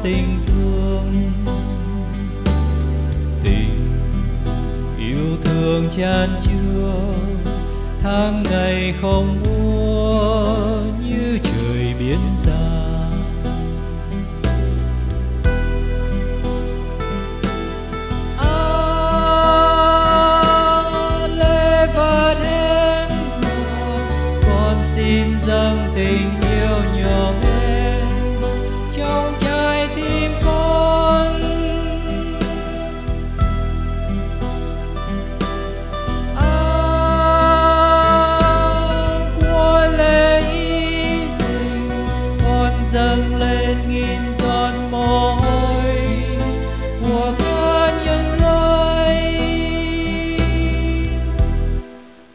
tình thương. Tình yêu thương chan chứa tháng ngày không mùa như trời biến ra. Lễ vật hẹn hò con xin dâng tình